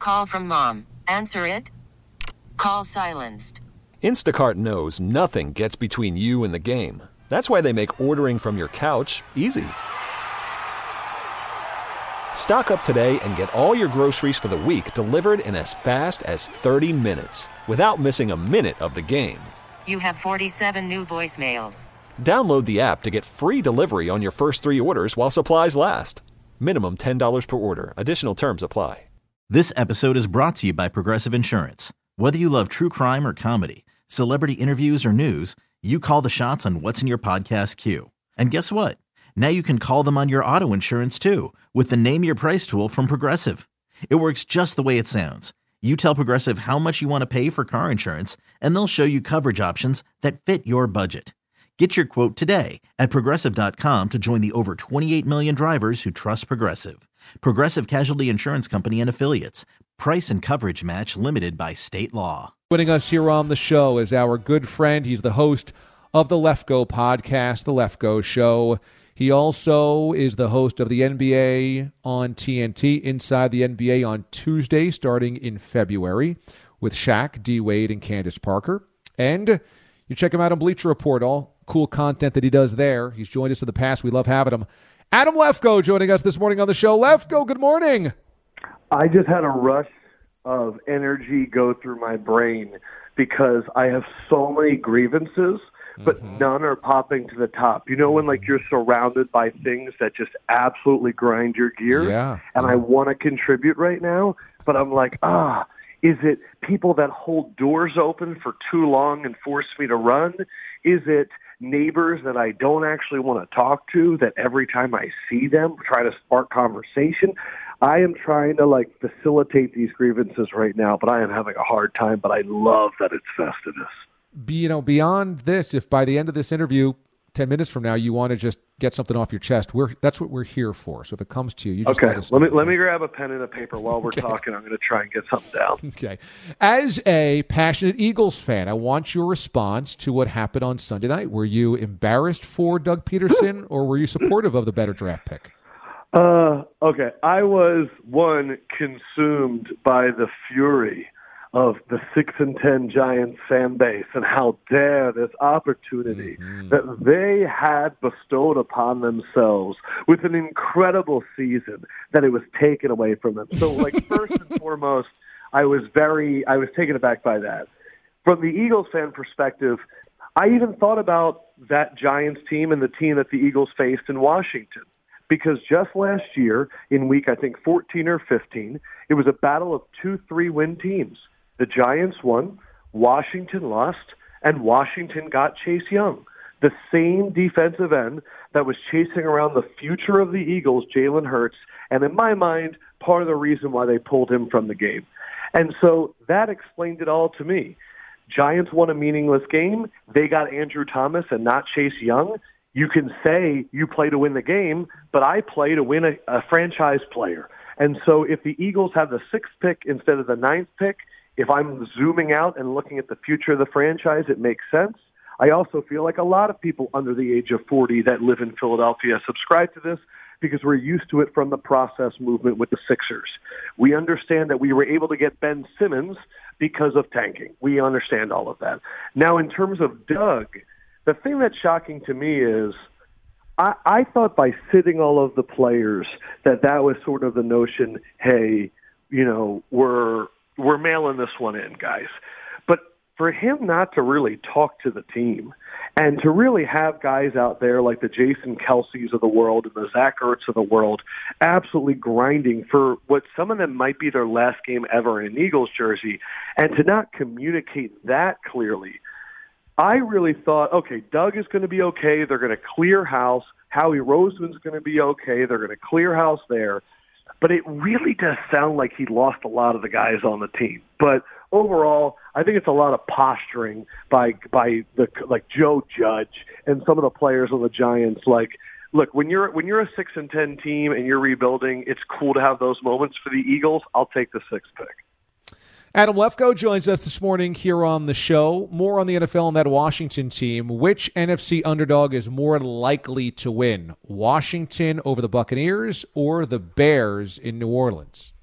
Call from mom. Answer it. Call silenced. Instacart knows nothing gets between you and the game. That's why they make ordering from your couch easy. Stock up today and get all your groceries for the week delivered in as fast as 30 minutes without missing a minute of the game. You have 47 new voicemails. Download the app to get free delivery on your first 3 orders while supplies last. Minimum $10 per order. Additional terms apply. This episode is brought to you by Progressive Insurance. Whether you love true crime or comedy, celebrity interviews or news, you call the shots on what's in your podcast queue. And guess what? Now you can call them on your auto insurance too with the Name Your Price tool from Progressive. It works just the way it sounds. You tell Progressive how much you want to pay for car insurance, and they'll show you coverage options that fit your budget. Get your quote today at Progressive.com to join the over 28 million drivers who trust Progressive. Progressive Casualty Insurance Company and Affiliates. Price and coverage match limited by state law. Joining us here on the show is our good friend. He's the host of the Lefkoe podcast, The Lefkoe Show. He also is the host of the NBA on TNT, Inside the NBA on Tuesday, starting in February, with Shaq, D. Wade, and Candace Parker. And you check him out on Bleacher Report, all cool content that he does there. He's joined us in the past. We love having him. Adam Lefkoe joining us this morning on the show. Lefkoe, good morning. I just had a rush of energy go through my brain because I have so many grievances, but none are popping to the top. You know when like you're surrounded by things that just absolutely grind your gears? Yeah. And I want to contribute right now, but I'm like, is it people that hold doors open for too long and force me to run? Is it neighbors that I don't actually want to talk to that every time I see them try to spark conversation? I am trying to facilitate these grievances right now, but I am having a hard time, but I love that it's Festivus. Beyond this, if by the end of this interview, 10 minutes from now, you want to just get something off your chest, that's what we're here for. So if it comes to you, just okay. Let me grab a pen and a paper while we're talking. I'm going to try and get something down. Okay. As a passionate Eagles fan, I want your response to what happened on Sunday night. Were you embarrassed for Doug Peterson, or were you supportive of the better draft pick? Okay. I was, consumed by the fury of the 6-10 Giants fan base and how dare this opportunity that they had bestowed upon themselves with an incredible season that it was taken away from them. So, first and foremost, I was taken aback by that. From the Eagles fan perspective, I even thought about that Giants team and the team that the Eagles faced in Washington. Because just last year, in week, I think, 14 or 15, it was a battle of 2 3-win teams. The Giants won, Washington lost, and Washington got Chase Young, the same defensive end that was chasing around the future of the Eagles, Jalen Hurts, and in my mind, part of the reason why they pulled him from the game. And so that explained it all to me. Giants won a meaningless game. They got Andrew Thomas and not Chase Young. You can say you play to win the game, but I play to win a franchise player. And so if the Eagles have the 6th pick instead of the 9th pick, if I'm zooming out and looking at the future of the franchise, it makes sense. I also feel like a lot of people under the age of 40 that live in Philadelphia subscribe to this because we're used to it from the process movement with the Sixers. We understand that we were able to get Ben Simmons because of tanking. We understand all of that. Now, in terms of Doug, the thing that's shocking to me is I thought by sitting all of the players that was sort of the notion, hey, we're mailing this one in, guys. But for him not to really talk to the team and to really have guys out there like the Jason Kelce's of the world and the Zach Ertz of the world absolutely grinding for what some of them might be their last game ever in an Eagles jersey, and to not communicate that clearly, I really thought, okay, Doug is going to be okay. They're going to clear house. Howie Roseman's going to be okay. They're going to clear house there. But it really does sound like he lost a lot of the guys on the team. But overall, I think it's a lot of posturing by Joe Judge and some of the players on the Giants. Look, when you're a 6-10 team and you're rebuilding, it's cool to have those moments. For the Eagles, I'll take the 6th pick. Adam Lefkoe joins us this morning here on the show. More on the NFL and that Washington team. Which NFC underdog is more likely to win? Washington over the Buccaneers or the Bears in New Orleans?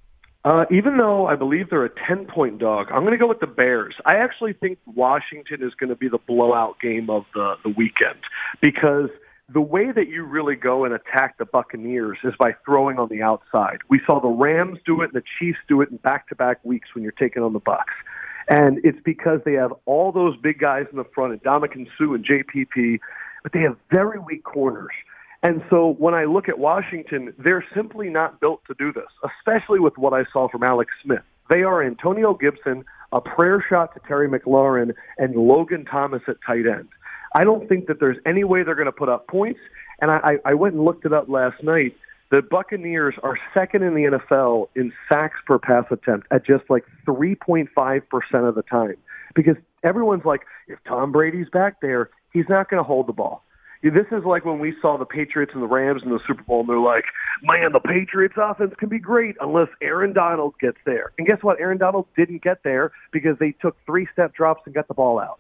Even though I believe they're a 10-point dog, I'm going to go with the Bears. I actually think Washington is going to be the blowout game of the weekend because the way that you really go and attack the Buccaneers is by throwing on the outside. We saw the Rams do it and the Chiefs do it in back-to-back weeks when you're taking on the Bucs. And it's because they have all those big guys in the front, and Ndamukong Suh and JPP, but they have very weak corners. And so when I look at Washington, they're simply not built to do this, especially with what I saw from Alex Smith. They are Antonio Gibson, a prayer shot to Terry McLaurin, and Logan Thomas at tight end. I don't think that there's any way they're going to put up points. And I went and looked it up last night. The Buccaneers are second in the NFL in sacks per pass attempt at just like 3.5% of the time. Because everyone's like, if Tom Brady's back there, he's not going to hold the ball. This is like when we saw the Patriots and the Rams in the Super Bowl, and they're like, man, the Patriots offense can be great unless Aaron Donald gets there. And guess what? Aaron Donald didn't get there because they took 3-step drops and got the ball out.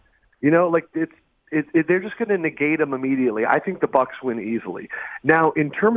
They're just going to negate them immediately. I think the Bucs win easily. Now, in terms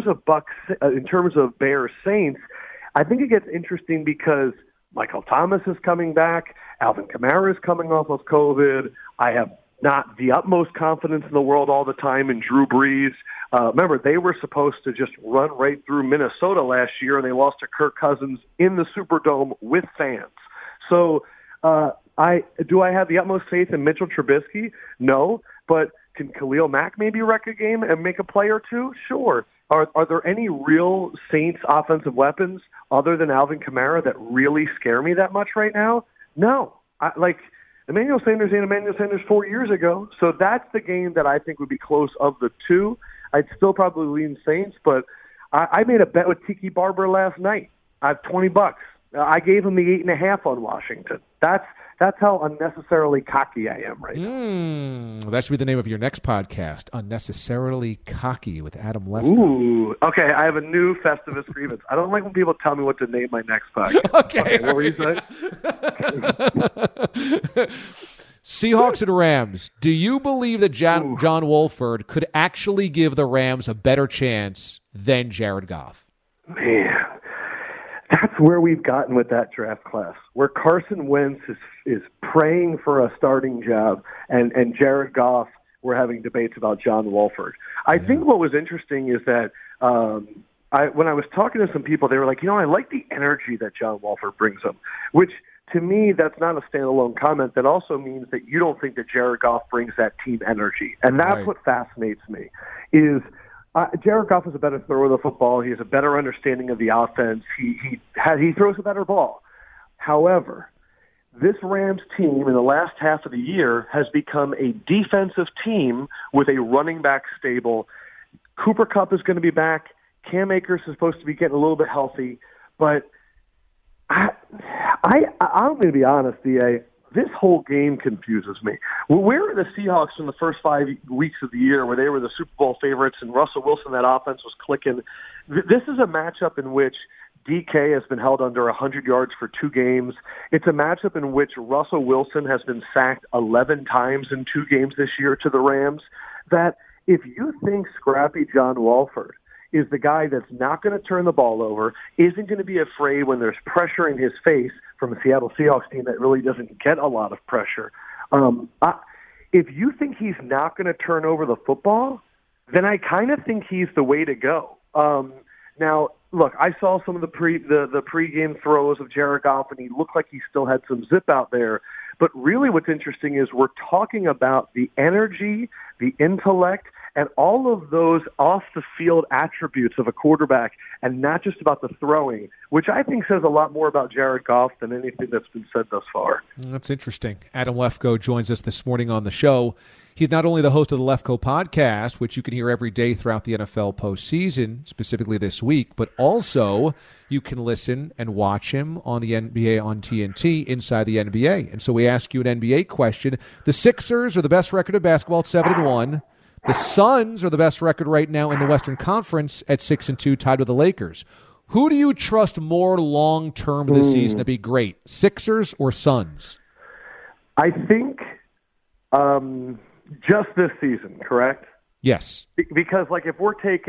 of Bears Saints, I think it gets interesting because Michael Thomas is coming back. Alvin Kamara is coming off of COVID. I have not the utmost confidence in the world all the time in Drew Brees. Remember, they were supposed to just run right through Minnesota last year, and they lost to Kirk Cousins in the Superdome with fans. So I have the utmost faith in Mitchell Trubisky? No. But can Khalil Mack maybe wreck a game and make a play or two? Sure. Are there any real Saints offensive weapons other than Alvin Kamara that really scare me that much right now? No. Emmanuel Sanders ain't Emmanuel Sanders 4 years ago. So that's the game that I think would be close of the two. I'd still probably lean Saints, but I made a bet with Tiki Barber last night. I have $20. I gave him the 8.5 on Washington. That's how unnecessarily cocky I am right now. That should be the name of your next podcast, Unnecessarily Cocky with Adam Lefkoe. Ooh, okay. I have a new Festivus grievance. I don't like when people tell me what to name my next podcast. Okay. What were you saying? Seahawks and Rams. Do you believe that John Wolford could actually give the Rams a better chance than Jared Goff? Man. That's where we've gotten with that draft class, where Carson Wentz is praying for a starting job, and Jared Goff, we're having debates about John Wolford. I think what was interesting is that when I was talking to some people, they were like, I like the energy that John Wolford brings them, which to me, that's not a standalone comment. That also means that you don't think that Jared Goff brings that team energy. And that's what fascinates me is Jared Goff is a better thrower of the football. He has a better understanding of the offense. He throws a better ball. However, this Rams team in the last half of the year has become a defensive team with a running back stable. Cooper Kupp is going to be back. Cam Akers is supposed to be getting a little bit healthy. But I'm going to be honest, DA. This whole game confuses me. Where are the Seahawks in the first 5 weeks of the year where they were the Super Bowl favorites and Russell Wilson, that offense was clicking? This is a matchup in which DK has been held under 100 yards for 2 games. It's a matchup in which Russell Wilson has been sacked 11 times in 2 games this year to the Rams. That if you think scrappy John Wolford is the guy that's not going to turn the ball over, isn't going to be afraid when there's pressure in his face from a Seattle Seahawks team that really doesn't get a lot of pressure. If you think he's not going to turn over the football, then I kind of think he's the way to go. Now, look, I saw some of the pregame throws of Jared Goff, and he looked like he still had some zip out there. But really what's interesting is we're talking about the energy, the intellect, and all of those off-the-field attributes of a quarterback, and not just about the throwing, which I think says a lot more about Jared Goff than anything that's been said thus far. That's interesting. Adam Lefkoe joins us this morning on the show. He's not only the host of the Lefkoe podcast, which you can hear every day throughout the NFL postseason, specifically this week, but also you can listen and watch him on the NBA on TNT, Inside the NBA. And so we ask you an NBA question. The Sixers are the best record of basketball at 7-1. The Suns are the best record right now in the Western Conference at 6-2, tied with the Lakers. Who do you trust more long-term this season to be great, Sixers or Suns? I think just this season, correct? Yes. Because, if we're taking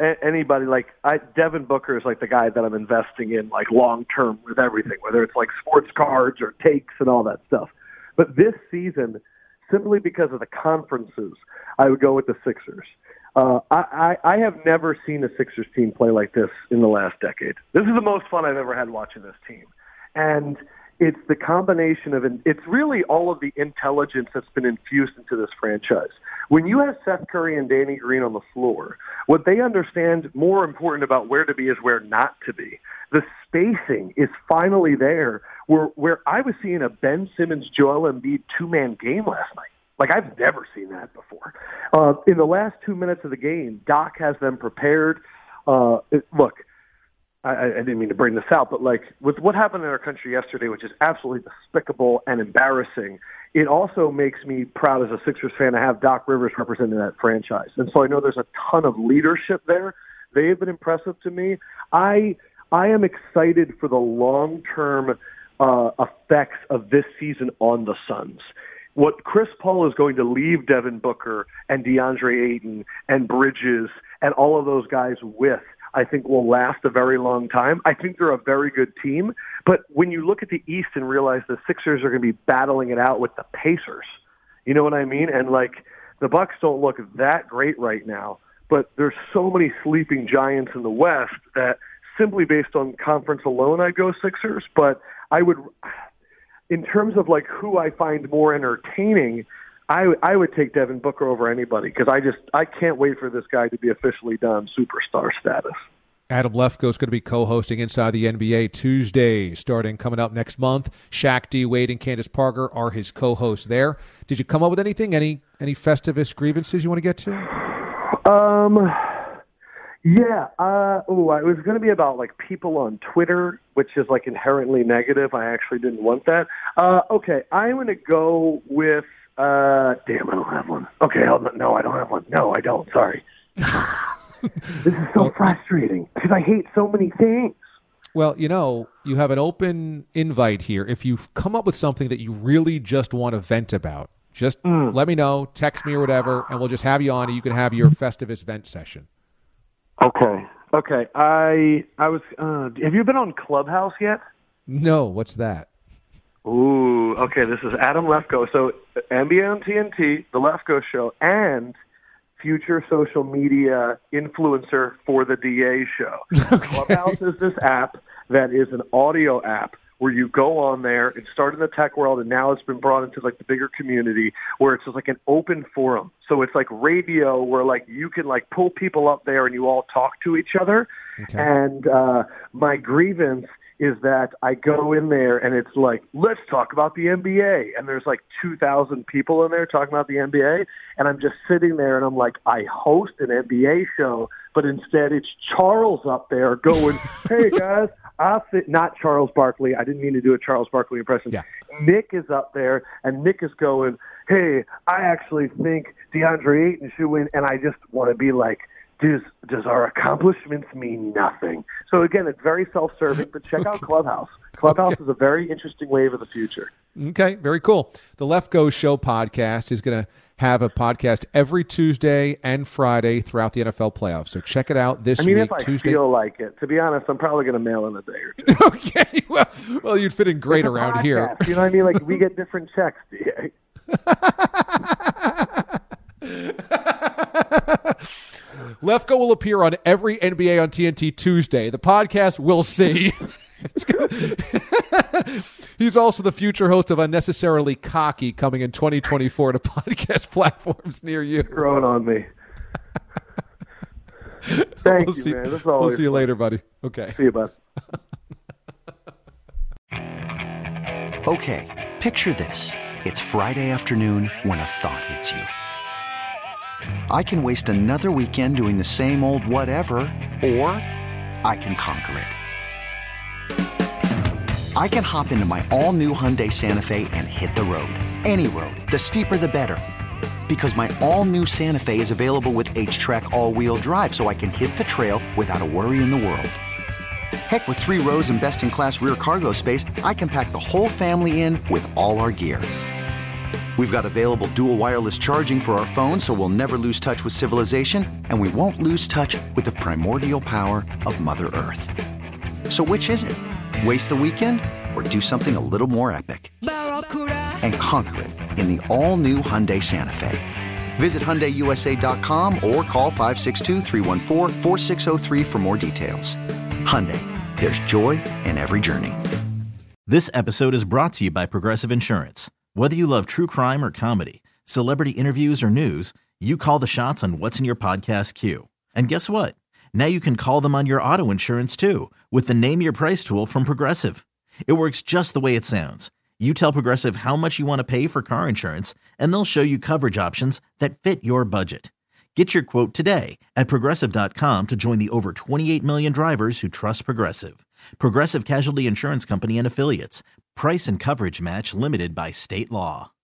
anybody, like Devin Booker is like the guy that I'm investing in, like long term with everything, whether it's like sports cards or takes and all that stuff. But this season, simply because of the conferences, I would go with the Sixers. I have never seen a Sixers team play like this in the last decade. This is the most fun I've ever had watching this team. And it's the combination of, it's really all of the intelligence that's been infused into this franchise. When you have Seth Curry and Danny Green on the floor, what they understand more important about where to be is where not to be. The spacing is finally there where I was seeing a Ben Simmons, Joel Embiid two-man game last night. Like, I've never seen that before. In the last 2 minutes of the game, Doc has them prepared. Look, I didn't mean to bring this out, but like with what happened in our country yesterday, which is absolutely despicable and embarrassing, it also makes me proud as a Sixers fan to have Doc Rivers representing that franchise. And so I know there's a ton of leadership there. They have been impressive to me. I am excited for the long-term effects of this season on the Suns. What Chris Paul is going to leave Devin Booker and DeAndre Ayton and Bridges and all of those guys with, I think will last a very long time. I think they're a very good team. But when you look at the East and realize the Sixers are going to be battling it out with the Pacers, you know what I mean? And like the Bucks don't look that great right now, but there's so many sleeping giants in the West that simply based on conference alone, I'd go Sixers. But I would, in terms of like who I find more entertaining, I would take Devin Booker over anybody because I can't wait for this guy to be officially done superstar status. Adam Lefkoe is going to be co-hosting Inside the NBA Tuesday, starting coming up next month. Shaq, D. Wade, and Candace Parker are his co-hosts there. Did you come up with anything? Any Festivus grievances you want to get to? Yeah. It was going to be about like people on Twitter, which is like inherently negative. I actually didn't want that. Okay, I'm going to go with. Damn, I don't have one. Okay, no, I don't have one. No, I don't. Sorry. This is so frustrating because I hate so many things. Well, you have an open invite here. If you come up with something that you really just want to vent about, just let me know, text me or whatever, and we'll just have you on and you can have your Festivus vent session. Okay. I was, have you been on Clubhouse yet? No, what's that? Ooh, okay, this is Adam Lefkoe. So NBA on TNT, The Lefkoe Show, and future social media influencer for the DA show. Okay. Clubhouse is this app that is an audio app where you go on there. It started in the tech world, and now it's been brought into like the bigger community where it's just like an open forum. So it's like radio where like you can like pull people up there and you all talk to each other. Okay. And my grievance is that I go in there and it's like, let's talk about the NBA. And there's like 2,000 people in there talking about the NBA. And I'm just sitting there and I'm like, I host an NBA show, but instead it's Charles up there going, hey guys, not Charles Barkley. I didn't mean to do a Charles Barkley impression. Yeah. Nick is up there and Nick is going, hey, I actually think DeAndre Ayton should win. And I just want to be like, does our accomplishments mean nothing? So again, it's very self-serving, but check out Clubhouse. Clubhouse is a very interesting wave of the future. Okay, very cool. The Lefkoe Show podcast is going to have a podcast every Tuesday and Friday throughout the NFL playoffs. So check it out this week. If I feel like it. To be honest, I'm probably going to mail in a day or two. Okay, well, you'd fit in great around podcast, here. You know what I mean? Like we get different checks, DA. Lefkoe will appear on every NBA on TNT Tuesday. The podcast, we'll see. He's also the future host of Unnecessarily Cocky coming in 2024 to podcast platforms near you. Throwing on me. Thank you, man. That's we'll see you later, buddy. Okay. See you, bud. Okay, picture this. It's Friday afternoon when a thought hits you. I can waste another weekend doing the same old whatever, or I can conquer it. I can hop into my all-new Hyundai Santa Fe and hit the road. Any road. The steeper, the better. Because my all-new Santa Fe is available with H-Track all-wheel drive, so I can hit the trail without a worry in the world. Heck, with 3 rows and best-in-class rear cargo space, I can pack the whole family in with all our gear. We've got available dual wireless charging for our phones, so we'll never lose touch with civilization, and we won't lose touch with the primordial power of Mother Earth. So which is it? Waste the weekend or do something a little more epic and conquer it in the all-new Hyundai Santa Fe? Visit HyundaiUSA.com or call 562-314-4603 for more details. Hyundai, there's joy in every journey. This episode is brought to you by Progressive Insurance. Whether you love true crime or comedy, celebrity interviews or news, you call the shots on what's in your podcast queue. And guess what? Now you can call them on your auto insurance too with the Name Your Price tool from Progressive. It works just the way it sounds. You tell Progressive how much you want to pay for car insurance, and they'll show you coverage options that fit your budget. Get your quote today at Progressive.com to join the over 28 million drivers who trust Progressive. Progressive Casualty Insurance Company and Affiliates. Price and coverage match limited by state law.